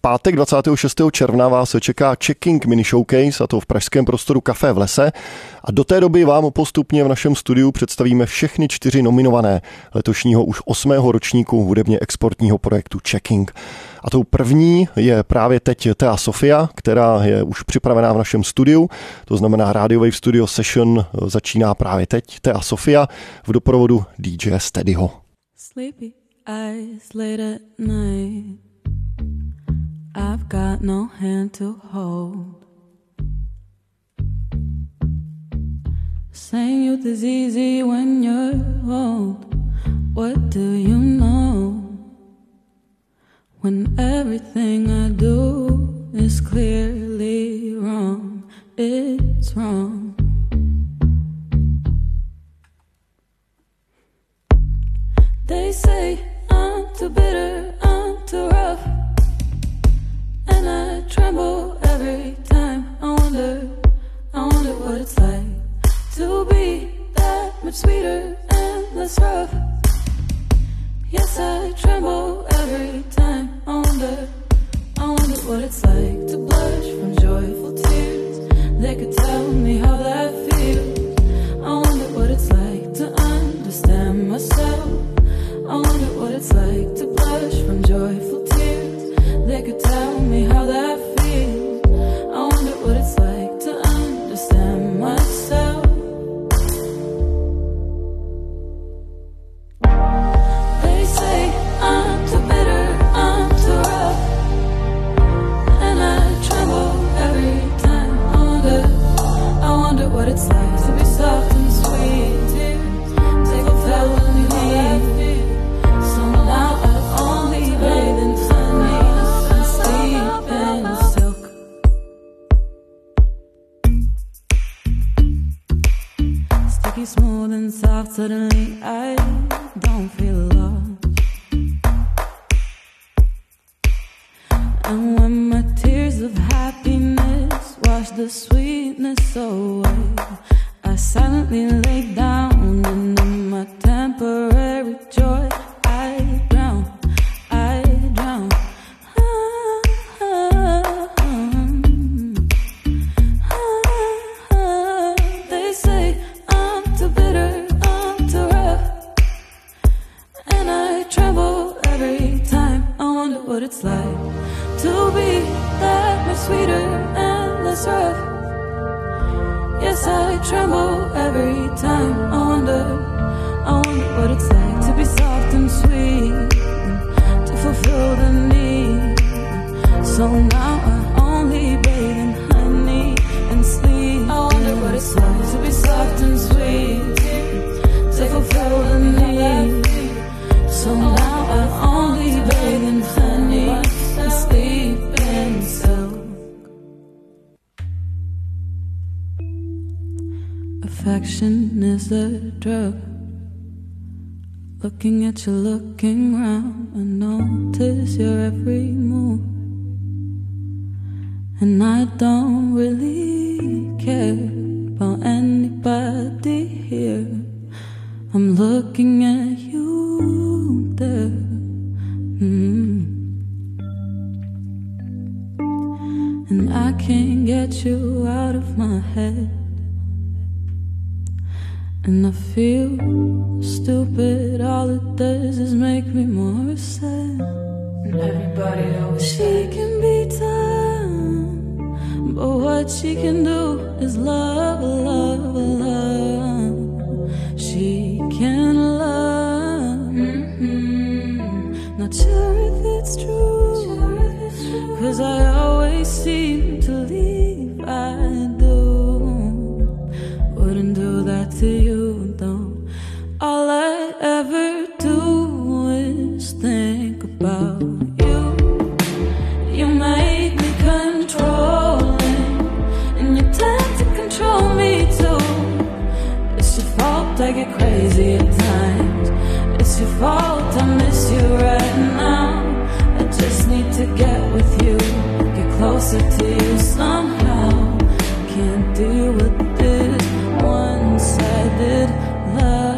pátek 26. června vás čeká Checking Mini Showcase, a to v pražském prostoru Café v lese. A do té doby vám postupně v našem studiu představíme všechny 4 nominované letošního už 8. ročníku hudebně exportního projektu Checking. A tou první je právě teď Thea Sofia, která je už připravená v našem studiu. To znamená Radio Wave Studio Session začíná právě teď. Thea Sofia v doprovodu DJ Steadyho. Sleepy eyes late at night, I've got no hand to hold. Saying youth is easy when you're old. What do you know? When everything I do is clearly wrong, it's wrong. They say I'm too bitter, I'm too rough, and I tremble every time. I wonder what it's like to be that much sweeter and less rough. Yes, I tremble every time. I wonder what it's like to blush from joyful tears. They could tell me how that feels. I wonder what it's like to understand myself. I wonder what it's like to blush from joyful tears. They could tell me how that feels. I wonder what it's like to understand myself. They say I'm too bitter, I'm too rough, and I tremble every time. I wonder what it's like to be soft and sweet. Take a felony leave. So now I only bathe in honey and sleep in silk. Sticky, smooth and soft, suddenly I don't feel lost. And when my tears of happiness wash the sweetness away, I silently lay down, and in my temporary joy I drown. They say I'm too bitter, I'm too rough, and I tremble every time. I wonder what it's like to be that much sweeter and less rough. Yes, I tremble every time. I wonder what it's like to be soft and sweet, to fulfill the need. So now I only bathe in honey and sleep. I wonder what it's like to be soft and sweet, to fulfill the need. So now I only bathe in honey and sleep in silk. Affection is a drug. Looking at you, looking round, I notice your every move, and I don't really care about anybody here. I'm looking at you there. And I can't get you out of my head. And I feel stupid, all it does is make me more sad. And everybody always she can be tough, but what she can do is love, love, love. She can love. Not sure if it's true, 'cause I always seem to leave. I do, wouldn't do that to you, though. All I ever do is think about you. You make me controlling, and you tend to control me too. It's your fault I get crazy at times. It's your fault I miss you right now. I just need to get with you, get closer to you somehow. Can't deal with this one-sided love.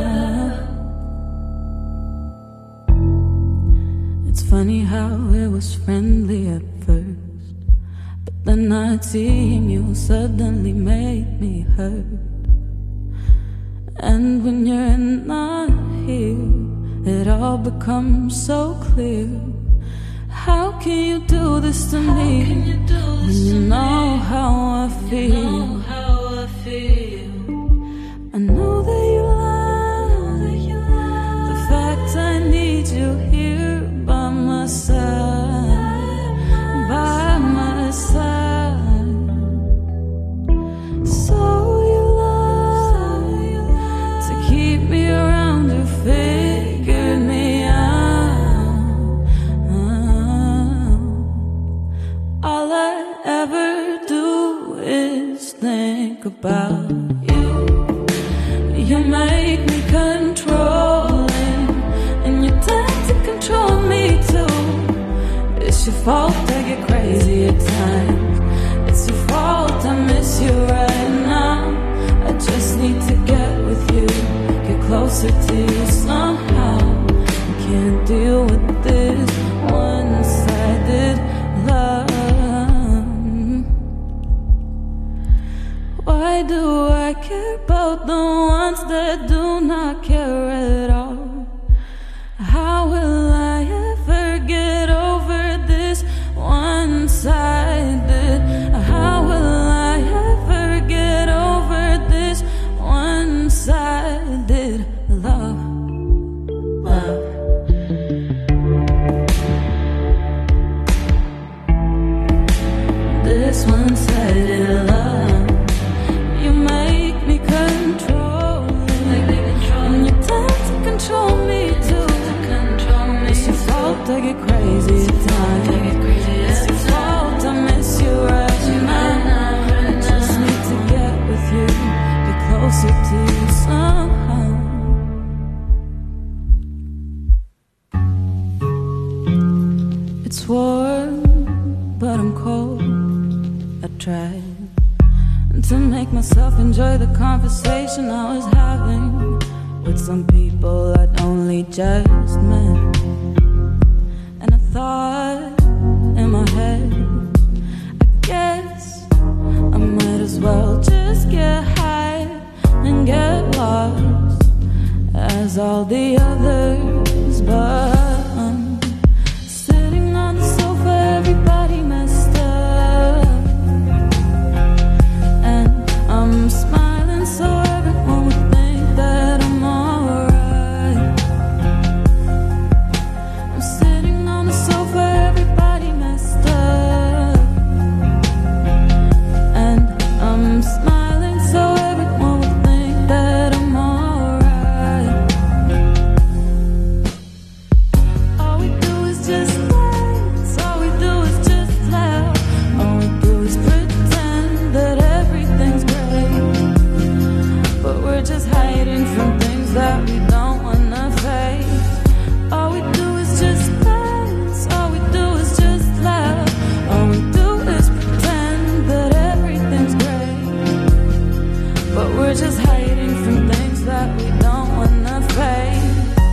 It's funny how it was was friendly at first, but then not seeing you suddenly made me hurt. And when you're not here, it all becomes so clear. How can you do this to me when you know how I feel? I know that you lie. The fact I need you here by my side, by my side. So you lie to keep me around. You figured me out. All I ever do is think about you. You make me controlling, and you tend to control me too. It's your fault I get crazy at times. It's your fault I miss you right now. I just need to get with you, get closer to you somehow. I can't deal with this one-sided love. Why do I care about the ones that do not care at all? How will I ever get over this one-sided? How will I ever get over this one-sided love? This one-sided love. Control me too. It's your fault I get crazy at times. It's your fault I miss you right now. I just need to get with you, get closer to you somehow. It's warm, but I'm cold. I tried to make myself enjoy the conversation I was having with some people I'd only just met. And I thought in my head, I guess I might as well just get high and get lost as all the others. But I'm sitting on the sofa, everybody messed up, and I'm smiling so everyone would think that I'm alright. I'm sitting on the sofa, everybody messed up, and I'm smiling so everyone would think that I'm alright. All we do is just dance, all we do is just laugh, all we do is pretend that everything's great. But we're just hiding from things that we don't wanna face. All we do is just dance, all we do is just laugh, all we do is pretend that everything's great. But we're just hiding from things that we don't wanna face.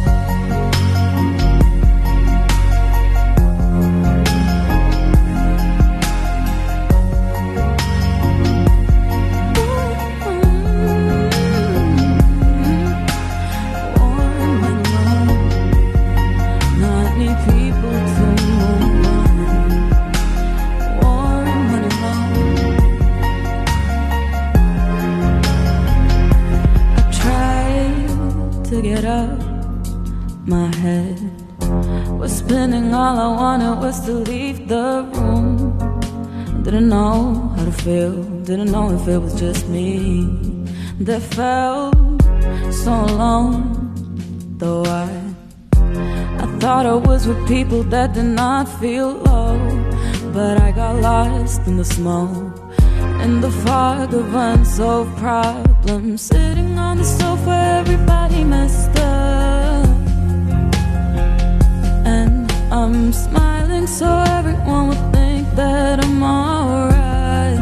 Get up, my head was spinning. All I wanted was to leave the room. Didn't know how to feel, didn't know if it was just me that felt so alone. Though I thought I was with people that did not feel low, but I got lost in the smoke, in the fog of unsolved problems. Sitting on the sofa, everybody messed up, and I'm smiling so everyone would think that I'm alright.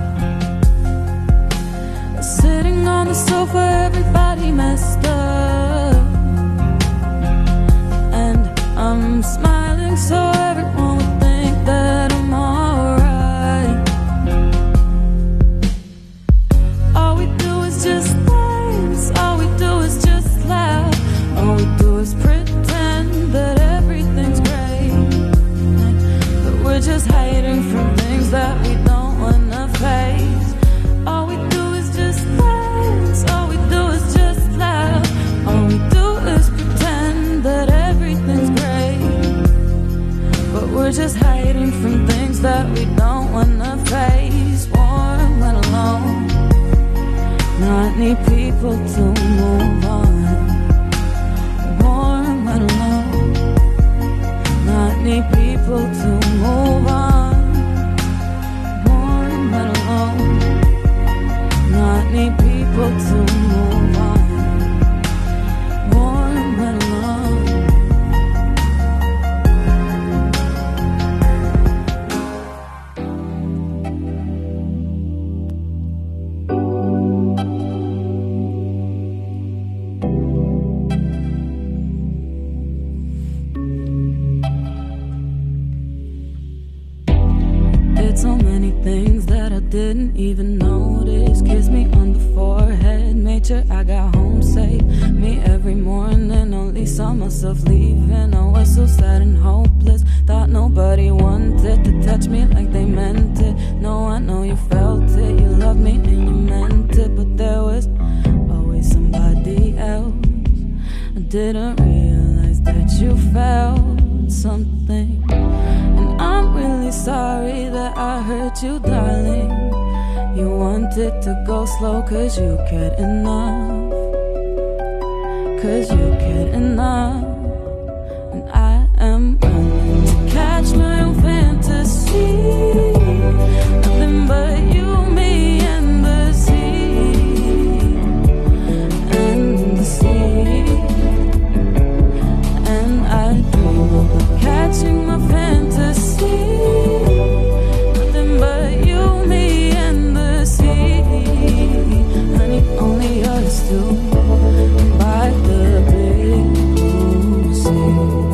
Sitting on the sofa, everybody messed up, and I'm smiling so everyone would think we're just hiding from things that we don't wanna face. Warm and alone, not need people to move on. Warm and alone, not need people to move on. Warm and alone, not need people to move on. Warm and alone. Did so many things that I didn't even notice. Kiss me on the forehead, made sure I got home safe. Me every morning, only saw myself leaving. I was so sad and hopeless, thought nobody wanted to touch me like they meant it. No, I know you felt it, you loved me and you meant it. But there was always somebody else. I didn't realize that you felt something. And I'm really sorry that I hurt you, darling. You wanted to go slow cause you cared enough. Cause you cared enough. And I am running to catch my own fantasy. Nothing but you, me, and the sea. And the sea. And I dream of catching my fantasy. Nothing but you, me, and the sea. Honey, only us two by the big blue sea.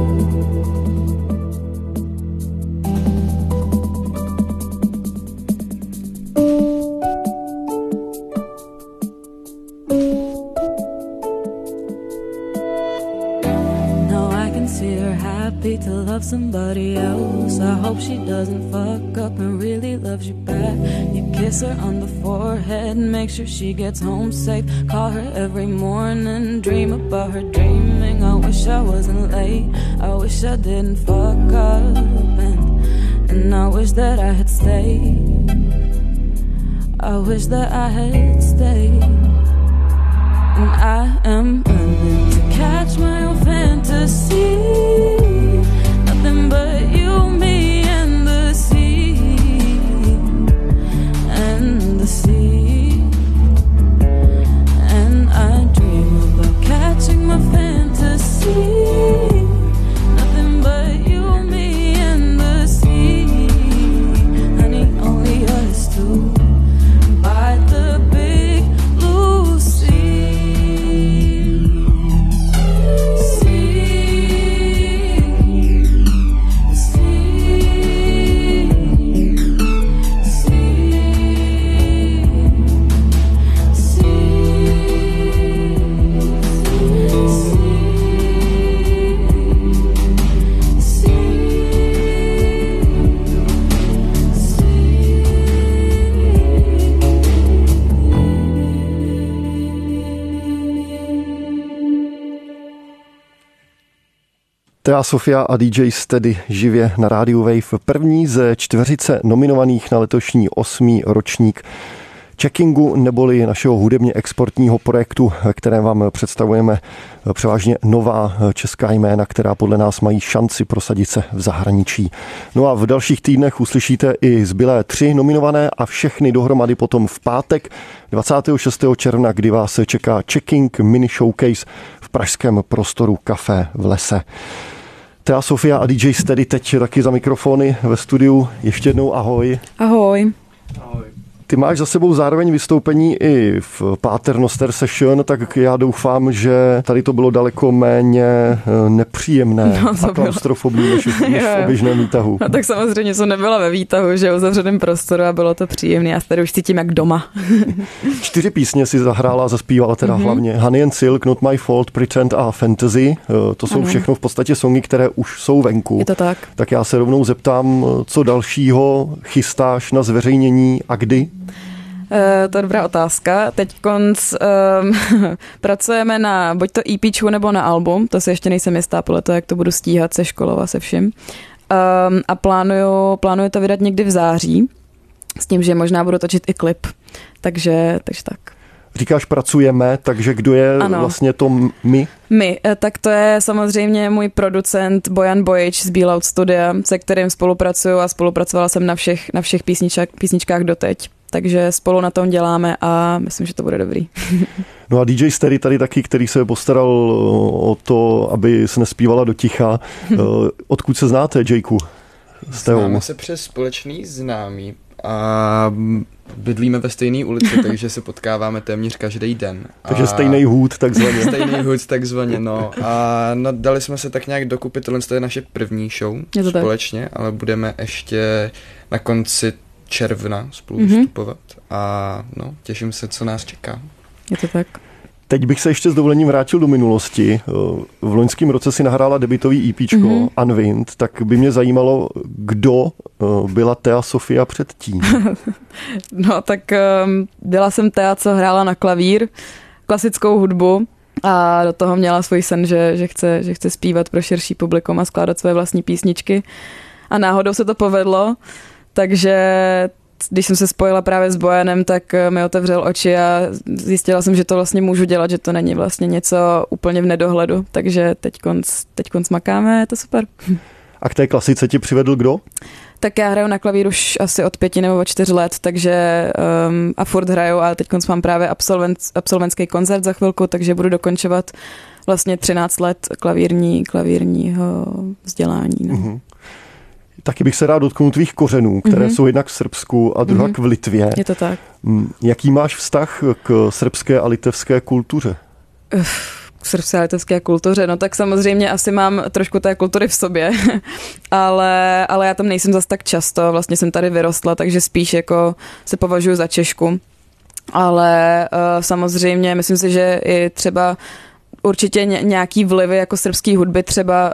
To love somebody else. I hope she doesn't fuck up and really loves you back. You kiss her on the forehead, make sure she gets home safe. Call her every morning, dream about her dreaming. I wish I wasn't late, I wish I didn't fuck up. And I wish that I had stayed. I wish that I had stayed. And I am running to catch my own fantasy. Nothing but you, me, and the sea. And the sea. And I dream about catching my fantasy. Nothing but you, me, and the sea. Honey, only us two by the big blue sea. Thea Sofia a DJ Steady živě na rádiu Wave. První ze 4 nominovaných na letošní 8. ročník Checkingu, neboli našeho hudebně exportního projektu, ve kterém vám představujeme převážně nová česká jména, která podle nás mají šanci prosadit se v zahraničí. No a v dalších týdnech uslyšíte i zbylé 3 nominované a všechny dohromady potom v pátek 26. června, kdy vás čeká Checking Mini Showcase v pražském prostoru Café v lese. Thea Sofia a DJ Steady teď taky za mikrofony ve studiu. Ještě jednou ahoj. Ahoj. Ahoj. Ty máš za sebou zároveň vystoupení i v Paternoster Session, tak já doufám, že tady to bylo daleko méně nepříjemné a klaustrofobní než v oběžném výtahu. No tak samozřejmě jsem nebyla ve výtahu, že v zavřeném prostoru a bylo to příjemné. Já se tady už cítím jak doma. 4 písně si zahrála a zaspívala teda hlavně. Honey and Silk, Not My Fault, Pretend a Fantasy. To jsou všechno v podstatě songy, které už jsou venku. Je to tak. Tak já se rovnou zeptám, co dalšího chystáš na zveřejnění a kdy? To je dobrá otázka. Teď pracujeme na buď to EPčku nebo na album, to se ještě nejsem jistá podle toho, jak to budu stíhat se školou a se vším. a plánuju to vydat někdy v září, s tím, že možná budu točit i klip, takže tak. Říkáš pracujeme, takže kdo je vlastně to my? My, tak to je samozřejmě můj producent Bojan Bojič z Bealout Studia, se kterým spolupracuju a spolupracovala jsem na všech písničkách doteď. Takže spolu na tom děláme a myslím, že to bude dobrý. No a DJ Stery tady taky, který se postaral o to, aby se nespívala do ticha. Odkud se znáte, Jakeu? Známe se přes společný známý a bydlíme ve stejné ulici, takže se potkáváme téměř každý den. Takže stejný hůd, takzvaně. Stejný hůd, takzvaně, no. A dali jsme se tak nějak dokupit, tohle je naše první show společně, ale budeme ještě na konci června spolu vystupovat a no, těším se, co nás čeká. Je to tak. Teď bych se ještě s dovolením vrátil do minulosti. V loňském roce si nahrála debutový EPčko Unwind, tak by mě zajímalo, kdo byla Thea Sofia předtím. No tak byla jsem Thea, co hrála na klavír, klasickou hudbu a do toho měla svůj sen, že chce zpívat pro širší publikum a skládat své vlastní písničky. A náhodou se to povedlo, takže když jsem se spojila právě s Bojanem, tak mi otevřel oči a zjistila jsem, že to vlastně můžu dělat, že to není vlastně něco úplně v nedohledu, takže teďkonc makáme, je to super. A k té klasice ti přivedl kdo? Tak já hraju na klavír už asi od 5 nebo 4 let, takže a furt hraju a teďkonc mám právě absolventský koncert za chvilku, takže budu dokončovat vlastně 13 let klavírního vzdělání. No. Mm-hmm. Taky bych se rád dotknul tvých kořenů, které jsou jednak v Srbsku a druhá v Litvě. Je to tak. Jaký máš vztah k srbské a litevské kultuře? K srbské a litevské kultuře, no tak samozřejmě asi mám trošku té kultury v sobě, ale já tam nejsem zas tak často, vlastně jsem tady vyrostla, takže spíš jako se považuji za Češku. Ale samozřejmě myslím si, že i třeba určitě nějaký vlivy jako srbský hudby třeba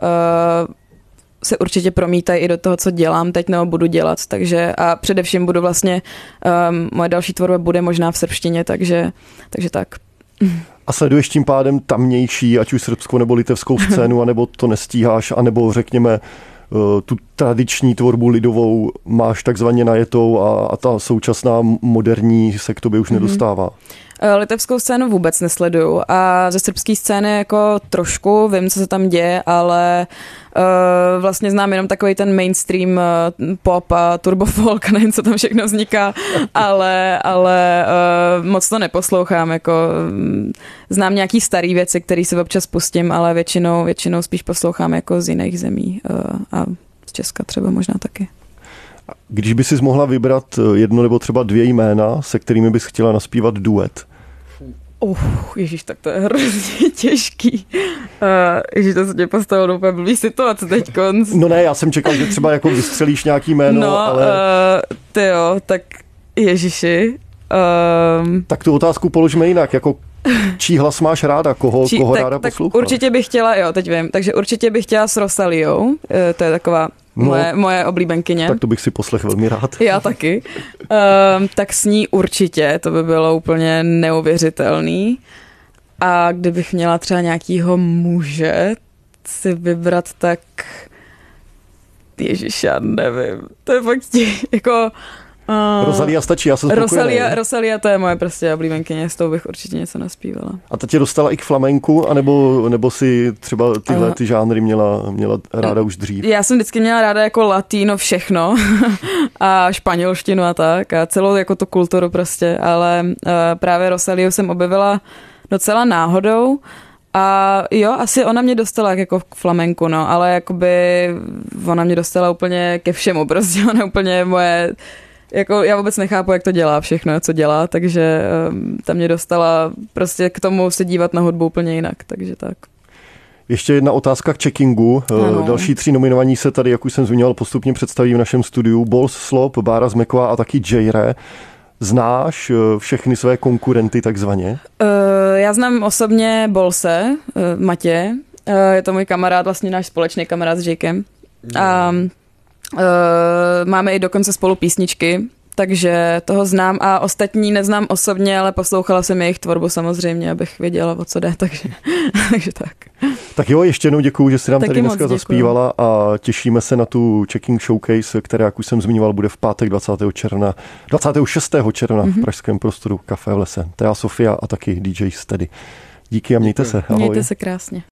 se určitě promítají i do toho, co dělám teď nebo budu dělat, takže a především budu vlastně, moje další tvorba bude možná v srbštině, takže tak. A sleduješ tím pádem tamnější, ať už srbskou nebo litevskou scénu, anebo to nestíháš, anebo řekněme tu tradiční tvorbu lidovou máš takzvaně najetou a ta současná moderní se k tobě už nedostává? Litevskou scénu vůbec nesleduju a ze srbské scény jako trošku vím, co se tam děje, ale vlastně znám jenom takový ten mainstream pop a turbofolk, nevím, co tam všechno vzniká, ale moc to neposlouchám, jako znám nějaký starý věci, které se občas pustím, ale většinou spíš poslouchám jako z jiných zemí a z Česka třeba možná taky. Když by si mohla vybrat jedno nebo třeba 2 jména, se kterými bys chtěla naspívat duet? Ježíš, tak to je hrozně těžký. Ježíš, to se tě postavilo do úplně blbý situace teďkonc. No ne, já jsem čekal, že třeba jako vystřelíš nějaký jméno, ale... Tyjo, tak ježiši. Tak tu otázku položme jinak, jako čí hlas máš ráda, koho ráda posloucháš? Tak určitě bych chtěla, teď vím, takže určitě bych chtěla s Rosaliou, to je taková moje oblíbenkyně. Tak to bych si poslechl velmi rád. Já taky. Tak s ní určitě, to by bylo úplně neuvěřitelný. A kdybych měla třeba nějakýho muže si vybrat, tak ježiš, já nevím. To je fakt jako... Rosalia stačí, já jsem spokojený. Rosalia, to je moje prostě oblíbenkyně, s tou bych určitě něco naspívala. A ta tě dostala i k flamenku, nebo si třeba tyhle ty žánry měla ráda už dřív? Já jsem vždycky měla ráda jako latino všechno a španělštinu a tak a celou jako tu kulturu prostě, ale právě Rosaliu jsem objevila docela náhodou. A jo, asi ona mě dostala jako k flamenku, no, ale jakoby ona mě dostala úplně ke všemu, prostě ona úplně moje... Jako já vůbec nechápu, jak to dělá všechno, co dělá, takže tam mě dostala prostě k tomu se dívat na hudbu úplně jinak, takže tak. Ještě jedna otázka k checkingu. Ano. Další 3 nominovaní se tady, jak už jsem zmiňoval, postupně představí v našem studiu. Balls Slop, Bára Zmeková a taky J-Re. Znáš všechny své konkurenty takzvaně? Já znám osobně Bolse, Matě. Je to můj kamarád, vlastně náš společný kamarád s Jakem. A máme i dokonce spolu písničky, takže toho znám a ostatní neznám osobně, ale poslouchala jsem jejich tvorbu samozřejmě, abych věděla, o co jde, takže tak. Tak jo, ještě jednou děkuju, že jsi nám taky tady dneska zaspívala a těšíme se na tu Checking Showcase, která, jak už jsem zmiňoval, bude v pátek 26. června v pražském prostoru Café v lese. To je Sofia a taky DJ Steady. Díky a mějte se. Ahoj. Mějte se krásně.